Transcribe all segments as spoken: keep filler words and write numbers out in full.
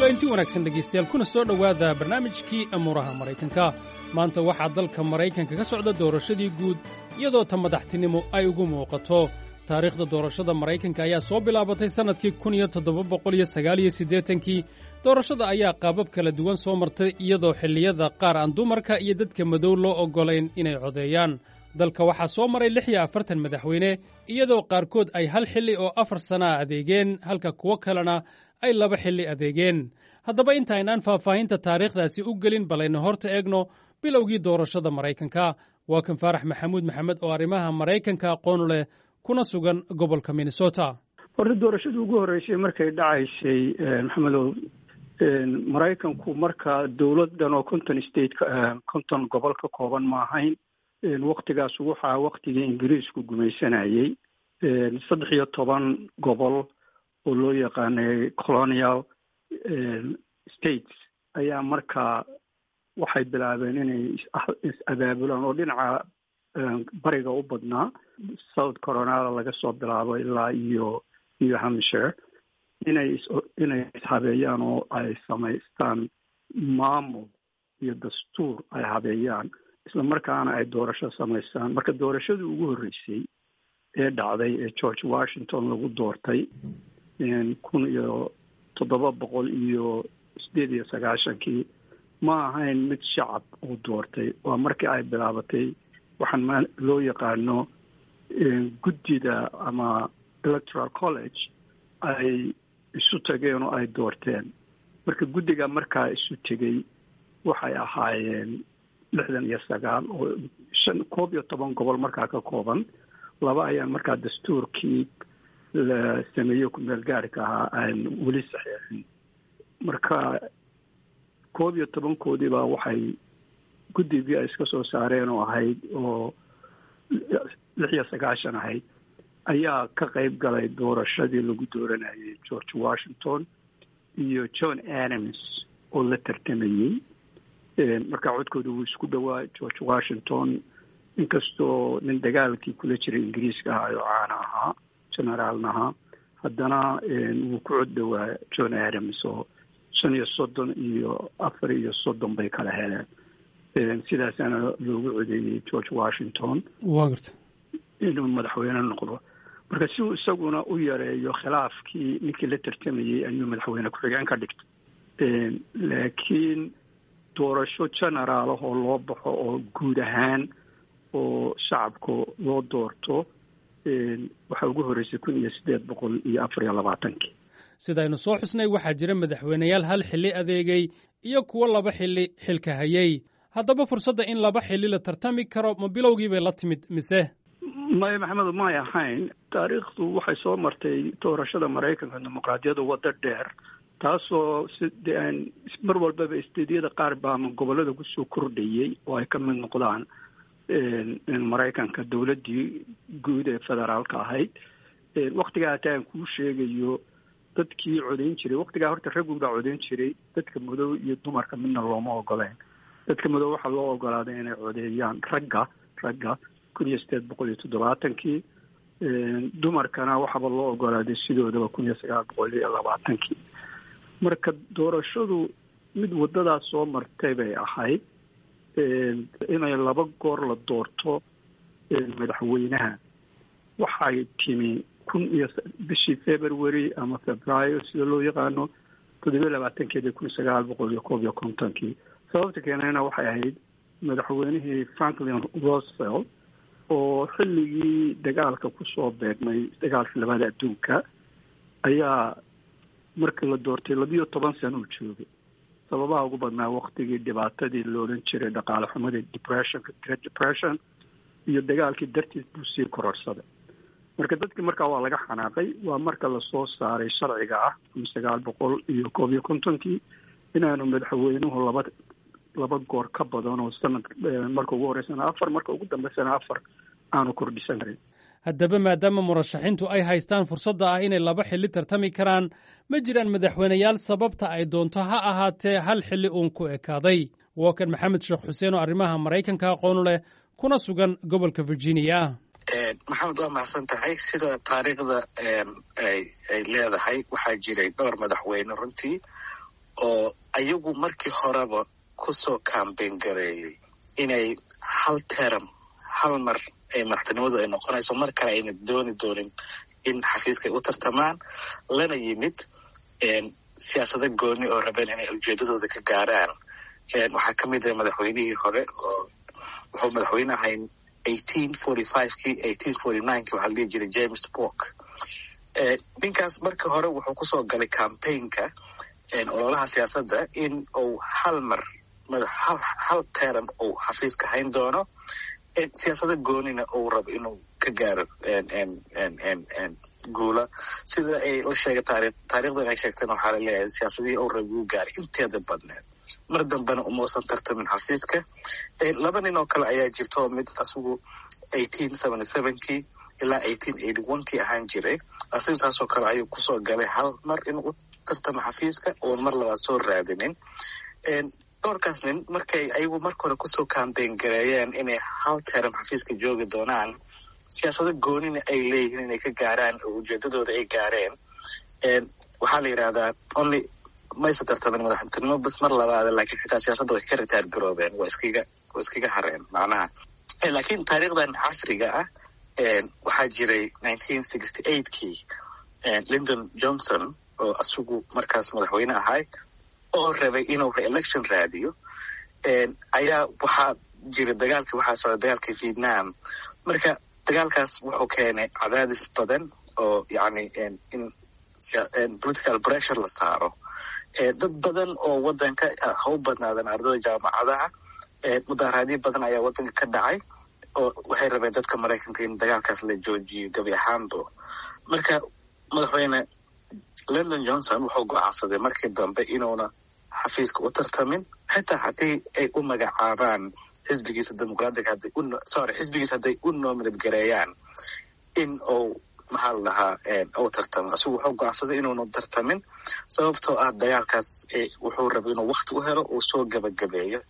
kulanti wanaagsan dhegaystayaal kuna soo dhowaada barnaamijkii amuuraha maraykanka maanta waxaa dalka maraykanka ka socda doorashadii guud iyadoo ta madaxtinimo ay ugu muuqato taariikhda doorashada maraykanka ayaa soo bilaabatay sannadkii kun iyo toddoba boqol iyo sagaal iyo siddeetankii doorashada ayaa qaabab kala duwan soo martay iyadoo xilliyada qaar aan dumarka iyo dadka madow loo oggolayn inay codeeyaan dalka waxaa soo maray lix iyo afartan madaxweyne iyadoo qaarkood ay hal xilli oo afar sanaa adeegeen halka kuwo kalena ay laba xilli adeegeen haddaba intaynaan faahfaahinta taariikhdaasi u gelin balayna horta eegno bilowgii doorashada maraykanka waa kan faarax maxamuud maxamed oo arrimaha maraykanka aqoon leh kuna sugan gobolka minnesota horta doorashadii ugu horreysay markay dhacaysay maxamedow maraykanku marka dowladdan oo konton state konton gobol ka kooban ma ahayn waktigaas waxaa waktigii ingiriisku gumaysanayey saddex iyo toban gobol oo loo yaqaanay colonial states ayaa markaa waxay bilaabeen inay is-abaabulaan oo dhinaca bariga u badnaa south carolina laga soo bilaabo ilaa iyo new hampshire inay inay ishabeeyaan oo ay samaystaan maamul iyo dastuur ay habeeyaan isla markaana ay doorasho samaystaan marka doorashadii ugu horreysay ee dhacday ee george washington lagu doortay kun iyo toddoba boqol iyo sideed iyo sagaashankii ma ahayn mid shacab uu doortay waa markii ay bilaabatay waxaan ma loo yaqaano guddida ama electoral college ay isu tageen oo ay doorteen marka guddiga markaa isu tegey waxay ahaayeen lixdan iyo sagaal oo shan koob iyo toban gobol markaa ka kooban laba ayaan markaa dastuurkii la sameeyo ku-meel gaarhka ahaa aan weli saxiixin marka koob iyo tobankoodiibaa waxay guddigii ay iska soo saareen oo ahayd oo lix iyo sagaashan ahayd ayaa ka qayb galay doorashadii lagu dooranayay george washington iyo john adams oo la tartamayey markaa codkooda wuu isku dhowaa george washington inkastoo nin dagaalkii kula jiray ingiriiska ahaa oo caana ahaa generaalna ahaa haddana wuu ku cod dhowaa john adams oo shan iyo soddon iyo afar iyo soddon bay kala heleen sidaasaana loogu codeeyey george washington waa garta inuu madaxweyne noqdo marka si uu isaguna u yareeyo khilaafkii ninkii la tartamayey ayuu madaxweyne ku-xigeen ka dhigtay laakiin doorasho generaal ah oo loo baxo oo guud ahaan oo shacabka loo doorto waxaa ugu horreysay kun iyo siddeed boqol iyo afar iyo labaatankii sidaynu soo xusnay waxaa jira madaxweyneyaal hal xilli adeegay iyo kuwo laba xilli xilka hayay haddaba fursadda in laba xilli la tartami karo ma bilowgii bay la timid mise maya maxamedu may ahayn taariikhdu waxay soo martay doorashada maraykanka dimuqraadiyadda waddo dheer taasoo side aan mar walbaba isteedyada qaar baa ama gobollada kusoo kordhayey oo ay ka mid noqdaan maraykanka dowladdii guud ee federaalka ahayd waktigaa hataa aan kuu sheegayo dadkii codayn jiray waktigaa horta raggu baa codayn jiray dadka madow iyo dumarka midna looma ogoleen dadka madow waxaa loo ogolaaday inay codeeyaan ragga ragga kun iyo sideed boqol iyo toddobaatankii dumarkana waxaaba loo ogolaaday sidoodaba kun iyo sagaal boqol iyo labaatankii marka doorashadu mid waddadaas soo martay bay ahayd inay laba goor la doorto madaxweynaha waxay timi kun iyo bishii february ama februaayo sida loo yaqaano toddobiyo labaatankeedii kun sagaal boqol iyo koob iyo kontonkii sababta keenayna waxay ahayd madaxweynihii franklin roosevelt oo xilligii dagaalka kusoo beegmay dagaalkii labada adduunka ayaa markii la doortay labiyo toban sano uu joogay sababaha ugu badnaa waktigii dhibaatadii la odhan jiray dhaqaale xumadii depressionka great depression iyo dagaalkii dartiis buu sii kororsaday marka dadkii markaa waa laga xanaaqay waa marka lasoo saaray sharciga ah kun sagaal boqol iyo koob iyo kontonkii inaanu madaxweynuhu laba laba goor ka badan oo sanad marka ugu horreysana afar marka ugu dambeysana afar aanu kordhisan karin haddaba maadaama murashaxiintu ay haystaan fursadda ah inay laba xilli tartami karaan ma jiraan madaxweyneyaal sababta ay doonto ha ahaatee hal xilli uun ku ekaaday waa kan maxamed sheekh xuseen oo arrimaha maraykanka aqoon leh kuna sugan gobolka virginia maxamed waa mahadsan tahay sida taariikhda ay leedahay waxaa jiray dhowr madaxweyne runtii oo ayagu markii horeba kusoo campaign gareeyay inay hal term hal mar ay madaxtinimadu ay noqonayso mar kale ayna dooni doonin in xafiiska ay u tartamaan lana yimid siyaasado gooni oo rabeen inay ujeedadooda ka gaaraan. waxaa ka mid ah madaxweynihii hore oo wuxuu madaxweyne ahay eighteen forty-five-kii eighteen forty-nine-kii waxaa la dhihi jiray James Polk. ninkaas markii hore wuxuu kusoo galay campaignka ololaha siyaasadda in uu hal mar madax hal hal term uu xafiiska hayn doono siyaasada goonina uu rabo inuu ka gaaro guula sida ay la sheegay taariikh taariikhdan ay sheegteen waxaa la leeyahay siyaasadii uu rabo uu gaaray inteeda badneed mar dambena umuusan tartamin xafiiska. laba nin oo kale ayaa jirta oo mid asigu eighteen seventy-seven-kii ilaa eighteen eighty-one-kii ahaan jiray asigu taasoo kale ayuu kusoo galay hal mar inuu tartamo xafiiska oon mar labaad soo raadinin. dhowrkaas nin markay ayagu marka hore kusoo campaign gareeyeen inay hal term xafiiska joogi doonaan siyaasado goonina ay leeyihiin inay ka gaaraan oo ujeedadooda ay gaareen waxaa la yidhahdaa only mayse tartamin madaxtinimo bas mar labaada laakiin xitaa siyaasadda way ka ritaar garoobeen waa iskaga waa iskaga hareen macnaha. laakiin taariikhdan casriga ah waxaa jiray nineteen sixty-eight-kii Lyndon Johnson oo asugu markaas madaxweyne ahay oo rabay inuu re-election raadiyo ayaa waxaa jira dagaalkii waxaa socda dagaalkii Vietnam. marka dagaalkaas wuxuu keenay cadaadis badan oo yacni in political pressure la saaro dad badan oo wadanka ha u badnaadan ardayda jaamacadaha mudaaharaadyo badan ayaa wadanka ka dhacay oo waxay rabeen dadka Maraykanka in dagaalkaas la joojiyo gabi ahaanba. marka madaxweyne Lyndon Johnson wuxuu go'aansaday markii dambe inuuna xafiiska u tartamin xitaa haddii ay u magacaabaan xisbigiisa dimuqraadiga hadday u sorry xisbigiisa hadday u nominate gareeyaan in uu maxaa la dhahaa uu tartamo. asigu wuxuu go'aansaday inuuna tartamin sababtoo ah dagaalkaas wuxuu rabay inuu wakti u helo uu soo gabagabeeyo.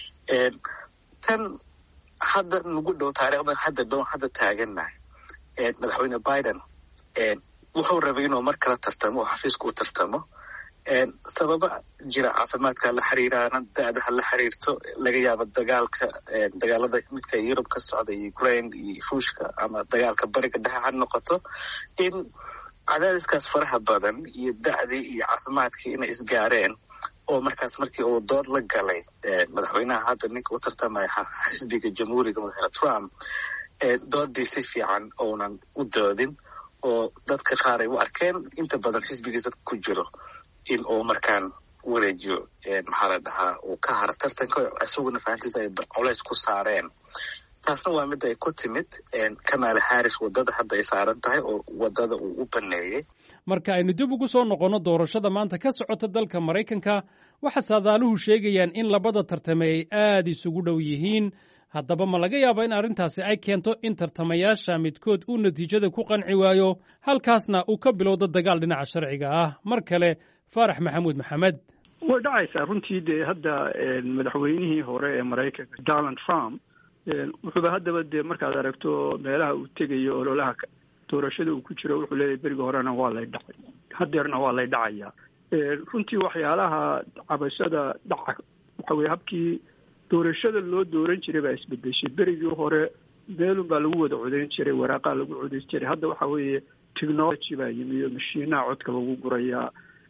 tan hadda nagu dhow taariikhdan hadda dhow hadda taagannahay madaxweyne Biden wuxuu rabay inuu mar kala tartamo oo xafiiska u tartamo sababa jira caafimaadka la xiriiraana da-daha la xiriirto laga yaabo dagaalka dagaalada midka Yurub ka socda iyo Ukraine iyo Ruushka ama dagaalka bariga dhexe ha noqoto in cadaadiskaas faraha badan iyo da-dii iyo caafimaadkii inay isgaareen oo markaas markii uu dood la galay madaxweynaha hadda ninka u tartamaya xisbiga jamhuuriga madaxweyne Trump doodii si fiican uunan u doodin oo dadka qaar ay u arkeen inta badan xisbigiisa ku jiro in uu markaan wareejiyo maxaa la dhahaa uu ka haro tartanka isaguna fahantiisa ay culays ku saareen. taasna waa mid ay ku timid Kamala Harris wadada hadda ay saaran tahay oo wadada uu u baneeyay. marka aynu dib ugu soo noqonno doorashada maanta ka socota dalka Maraykanka waxa saadaaluhu sheegayaan in labada tartame ay aad isugu dhow yihiin. haddaba ma laga yaabo in arrintaasi ay keento in tartamayaasha midkood uu natiijada ku qanci waayo halkaasna uu ka bilowdo dagaal dhinaca sharciga ah. mar kale Faarax Maxamuud Maxamed. way dhacaysaa runtii dee hadda madaxweynihii hore ee Maraykanka Donald Trump wuxuuba haddaba dee markaad aragto meelaha uu tegayo ololaha doorashada uu ku jiro wuxuu leeyahay berigi horena waa lay dhacay hadeerna waa lay dhacayaa. runtii waxyaalaha cabashada dhaca waxa weye habkii doorashada loo dooran jiray baa isbedeshay. berigii hore meelun baa lagu wada codayn jiray waraaqaa lagu codayn jiray. hadda waxa weeye technology baa yimi iyo mashiinaha codka lagu gurayaa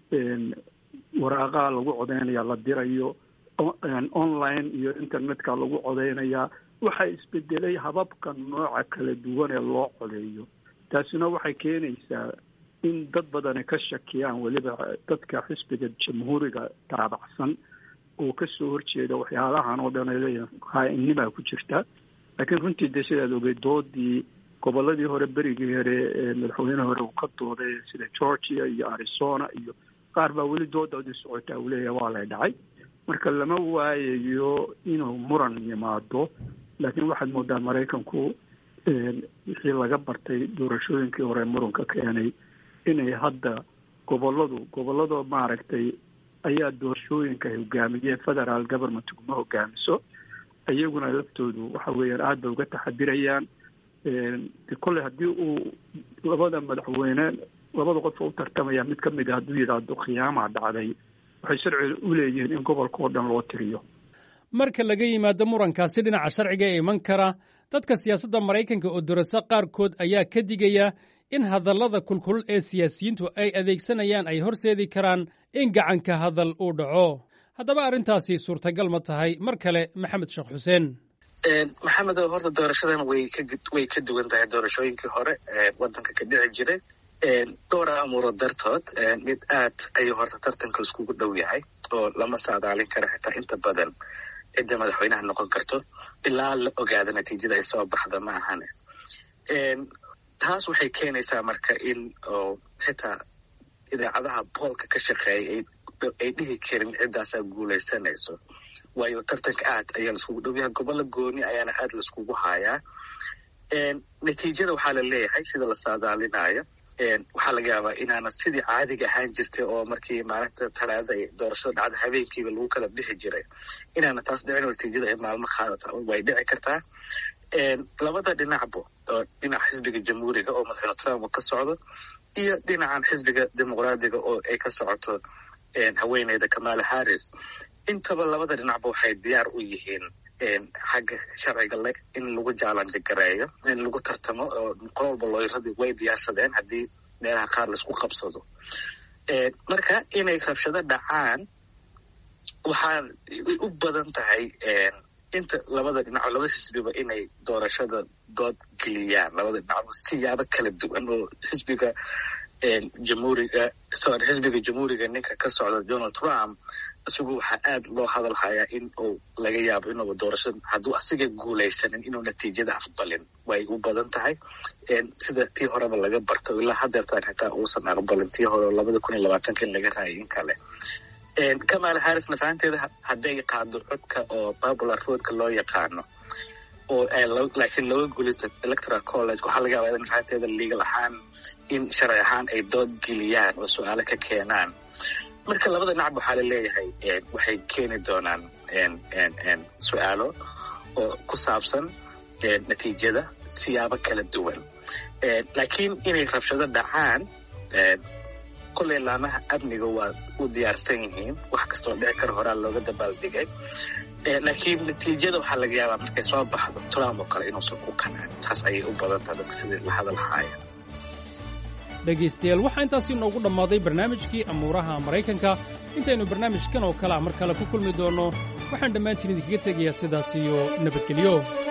waraaqaa lagu codaynaya la dirayo online iyo internetka lagu codaynaya. waxaa isbedelay hababka nooca kala duwan ee loo codeeyo. taasina waxay keenaysaa in dad badani ka shakiyaan weliba dadka xisbiga jamhuuriga taabacsan oo ka soo horjeeda waxyaalahan oo dhan ay leeyihiin qaa'innimaa ku jirta. laakiin runtii dee sidaad ogay doodii gobolladii hore berigii hore ee madaxweyne hore uu ka dooday sida Georgia iyo Arizona iyo qaar baa weli doodoodii socotaa uu leeyahay waa lay dhacay. marka lama waayayo inuu muran yimaado laakiin waxaad moodaa Maraykanku wixii laga bartay doorashooyinkii hore muranka keenay inay hadda gobolladu gobollada maaragtay ayaa doorashooyinka hogaamiyeen federal government kuma hogaamiso ayaguna laftoodu waxa weeyaan aad bay uga taxadirayaan. kolley haddii uu labada madaxweyne labada qof u tartamaya mid ka mid ah hadduu yidhaahdo khiyaamaa dhacday waxay sharci u leeyihiin in gobolka oo dhan loo tiriyo. marka laga yimaado murankaasi dhinaca sharciga ee iman kara dadka siyaasadda maraykanka oo dorasa qaarkood ayaa ka digaya in hadallada kulkulul ee siyaasiyiintu ay adeegsanayaan ay horseedi karaan in gacanka hadal uu dhaco. haddaba arrintaasi suurtagal ma tahay? mar kale maxamed sheekh xuseen. maxamed horta doorashadan way ka way ka duwan tahay doorashooyinkii hore ee waddanka ka dhici jiray dhowr amuuro dartood. mid aad ayuu horta tartanka iskugu dhow yahay oo lama saadaalin kara xitaa inta badan cidda madaxweynaha noqon karto ilaa la ogaado natiijada ay soo baxda ma ahane. taas waxay keenaysaa marka in oo xitaa idaacadaha boolka ka shaqeeya ay dhihi karin ciddaasaa guulaysanayso, waayo tartanka aad ayaa laiskugu dhow yahay. gobollo gooni ayaana aad laiskugu hayaa. natiijada waxaa la leeyahay sida la saadaalinayo waxaa laga yaabaa inaana sidii caadiga ahaan jirtay oo markii maalinta talaada ay doorashada dhacda habeenkiiba lagu kala bixi jiray inaana taas dhicin. natiijada ay maalmo qaadata way dhici kartaa. labada dhinacba oo dhinaca xisbiga jamhuuriga oo madaxweyne trump ka socdo iyo dhinacan xisbiga dimuqraadiga oo ay ka socoto haweeneyda kamala harris, intaba labada dhinacba waxay diyaar u yihiin xagga sharciga le in lagu jaalanji gareeyo, in lagu tartamo oo qololba looyradii way diyaarsadeen haddii meelaha qaar laisku qabsado. marka inay rabshado dhacaan waxaa u badan tahay inta labada dhinaco labada xisbiba inay doorashada dood geliyaan labada dhinacba siyaabo kala duwan. oo xisbiga jamhuuriga sorry xisbiga jamhuuriga ninka ka socda donald trump isagu waxaa aad loo hadal hayaa in uu laga yaabo inuuba doorashada hadduu asiga guulaysanin inuu natiijada aqbalin way u badan tahay. sida tii horeba laga barto ilaa hadeertaan xitaa uusan aqbalin tii hore labada kun iyo labaatanka in laga raayay in kale. kamala harris nafaanteeda hadday qaado codka oo popular votka loo yaqaano oo laakiin looga guulaysto electoral college waxaa laga yaabaa nafaanteeda legal ahaan in sharci ahaan ay dood geliyaan oo su-aalo ka keenaan. marka labada dhinac waxaa la leeyahay waxay keeni doonaan su-aalo oo ku saabsan natiijada siyaabo kala duwan. laakiin inay rabshado dhacaan kolley laamaha amniga waa u diyaarsan yihiin, wax kastoo dhici kara horaa looga dabaaldegay. laakiin natiijada waxaa laga yaabaa markay soo baxdo trump oo kale inuusan ku kanaan. taas ayay u badan tahay dadka sidii la hadal haaya. dhegaystayaal waxaa intaasi noogu dhammaaday barnaamijkii amuuraha maraykanka. intaynu barnaamijkan oo kale a mar kale ku kulmi doonno waxaan dhammaantiin idinkaga tegayaa sidaas iyo nabadgelyo.